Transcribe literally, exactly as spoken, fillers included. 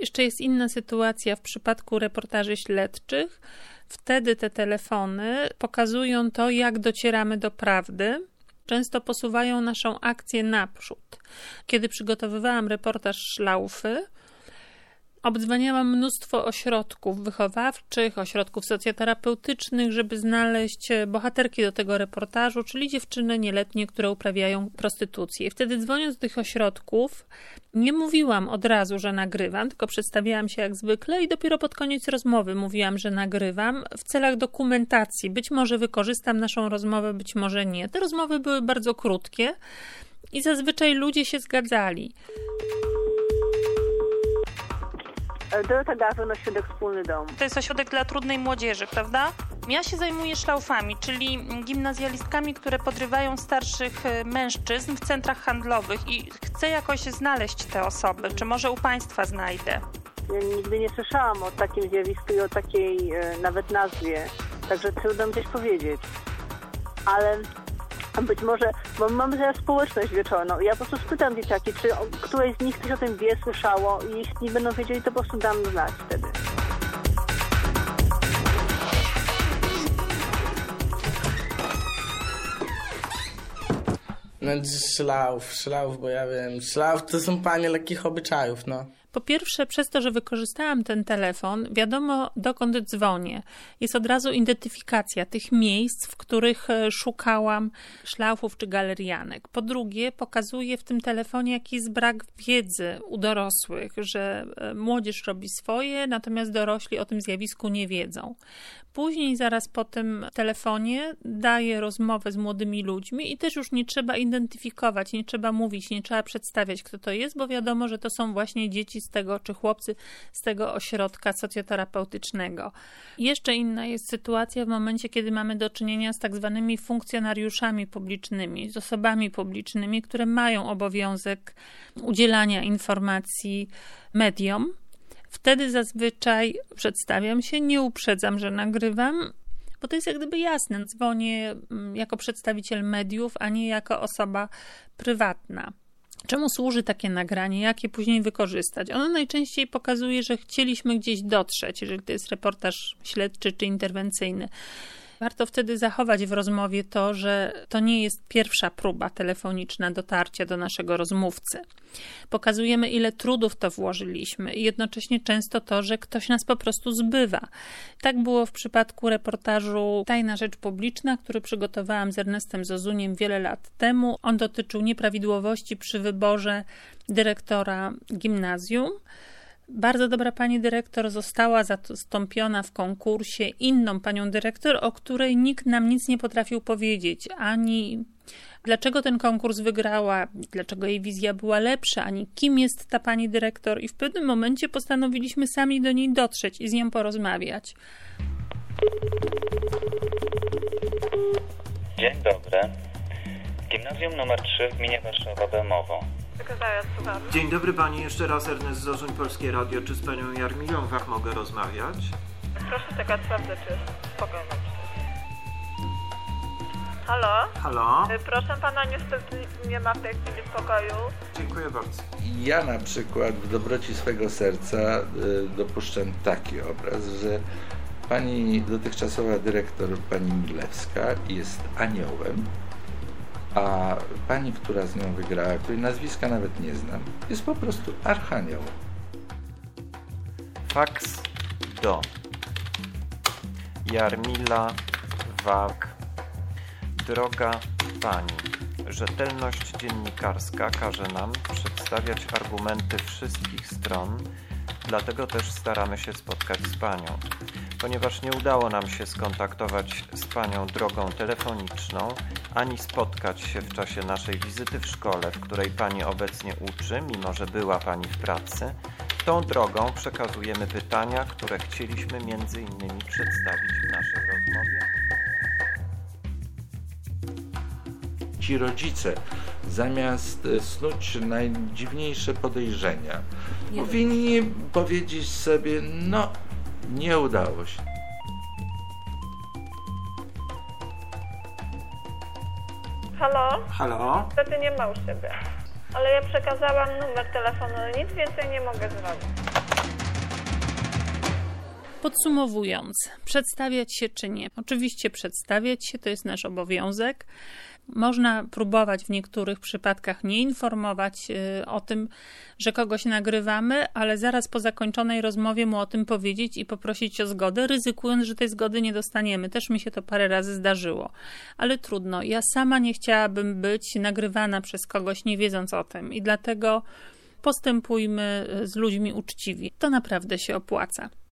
Jeszcze jest inna sytuacja w przypadku reportaży śledczych. Wtedy te telefony pokazują to, jak docieramy do prawdy. Często posuwają naszą akcję naprzód. Kiedy przygotowywałam reportaż Szlaufy, obdzwaniałam mnóstwo ośrodków wychowawczych, ośrodków socjoterapeutycznych, żeby znaleźć bohaterki do tego reportażu, czyli dziewczyny nieletnie, które uprawiają prostytucję. I wtedy dzwoniąc do tych ośrodków, nie mówiłam od razu, że nagrywam, tylko przedstawiałam się jak zwykle i dopiero pod koniec rozmowy mówiłam, że nagrywam w celach dokumentacji. Być może wykorzystam naszą rozmowę, być może nie. Te rozmowy były bardzo krótkie i zazwyczaj ludzie się zgadzali. Dorota Gawron, ośrodek Wspólny Dom. To jest ośrodek dla trudnej młodzieży, prawda? Ja się zajmuję szlaufami, czyli gimnazjalistkami, które podrywają starszych mężczyzn w centrach handlowych i chcę jakoś znaleźć te osoby. Czy może u Państwa znajdę? Ja nigdy nie słyszałam o takim zjawisku i o takiej e, nawet nazwie, także trudno mi coś powiedzieć. Ale być może, bo mamy teraz społeczność wieczorną. Ja po prostu spytam dzieciaki, czy o, któreś z nich coś o tym wie, słyszało i jeśli nie będą wiedzieli, to po prostu dam znać wtedy. No szlauf, szlauf, bo ja wiem, szlauf to są panie lekkich obyczajów, no. Po pierwsze, przez to, że wykorzystałam ten telefon, wiadomo, dokąd dzwonię. Jest od razu identyfikacja tych miejsc, w których szukałam szlaufów czy galerianek. Po drugie, pokazuje w tym telefonie jakiś brak wiedzy u dorosłych, że młodzież robi swoje, natomiast dorośli o tym zjawisku nie wiedzą. Później, zaraz po tym telefonie, daję rozmowę z młodymi ludźmi i też już nie trzeba identyfikować, nie trzeba mówić, nie trzeba przedstawiać, kto to jest, bo wiadomo, że to są właśnie dzieci z tego, czy chłopcy z tego ośrodka socjoterapeutycznego. Jeszcze inna jest sytuacja w momencie, kiedy mamy do czynienia z tak zwanymi funkcjonariuszami publicznymi, z osobami publicznymi, które mają obowiązek udzielania informacji mediom. Wtedy zazwyczaj przedstawiam się, nie uprzedzam, że nagrywam, bo to jest jak gdyby jasne. Dzwonię jako przedstawiciel mediów, a nie jako osoba prywatna. Czemu służy takie nagranie? Jak je później wykorzystać? Ono najczęściej pokazuje, że chcieliśmy gdzieś dotrzeć, jeżeli to jest reportaż śledczy czy interwencyjny. Warto wtedy zachować w rozmowie to, że to nie jest pierwsza próba telefoniczna dotarcia do naszego rozmówcy. Pokazujemy, ile trudów to włożyliśmy i jednocześnie często to, że ktoś nas po prostu zbywa. Tak było w przypadku reportażu Tajna Rzecz Publiczna, który przygotowałam z Ernestem Zozuniem wiele lat temu. On dotyczył nieprawidłowości przy wyborze dyrektora gimnazjum. Bardzo dobra pani dyrektor została zastąpiona w konkursie inną panią dyrektor, o której nikt nam nic nie potrafił powiedzieć. Ani dlaczego ten konkurs wygrała, dlaczego jej wizja była lepsza, ani kim jest ta pani dyrektor. I w pewnym momencie postanowiliśmy sami do niej dotrzeć i z nią porozmawiać. Dzień dobry. Gimnazjum numer trzy w gminie Warszawa-Bemowo. Dzień dobry pani, jeszcze raz Ernest Zozuń, Polskie Radio. Czy z panią Jarmilą Wach mogę rozmawiać? Proszę czekać, sprawdzę, czy spokojnie. Halo? Halo? Proszę pana, niestety nie ma w tej chwili w pokoju. Dziękuję bardzo. Ja na przykład w dobroci swego serca y, dopuszczam taki obraz, że pani dotychczasowa dyrektor, pani Milewska, jest aniołem, a pani, która z nią wygrała, której nazwiska nawet nie znam, jest po prostu archaniołem. Faks do Jarmila Wach. Droga pani, rzetelność dziennikarska każe nam przedstawiać argumenty wszystkich stron, dlatego też staramy się spotkać z panią. Ponieważ nie udało nam się skontaktować z panią drogą telefoniczną, ani spotkać się w czasie naszej wizyty w szkole, w której pani obecnie uczy, mimo że była pani w pracy, tą drogą przekazujemy pytania, które chcieliśmy między innymi przedstawić w naszej rozmowie. Ci rodzice, zamiast snuć najdziwniejsze podejrzenia, nie powinni wiem. powiedzieć sobie, no, nie udało się. Halo? Halo? Niestety nie ma u siebie. Ale ja przekazałam numer telefonu, nic więcej nie mogę zrobić. Podsumowując, przedstawiać się czy nie? Oczywiście przedstawiać się, to jest nasz obowiązek. Można próbować w niektórych przypadkach nie informować y, o tym, że kogoś nagrywamy, ale zaraz po zakończonej rozmowie mu o tym powiedzieć i poprosić o zgodę, ryzykując, że tej zgody nie dostaniemy. Też mi się to parę razy zdarzyło. Ale trudno. Ja sama nie chciałabym być nagrywana przez kogoś, nie wiedząc o tym. I dlatego postępujmy z ludźmi uczciwi. To naprawdę się opłaca.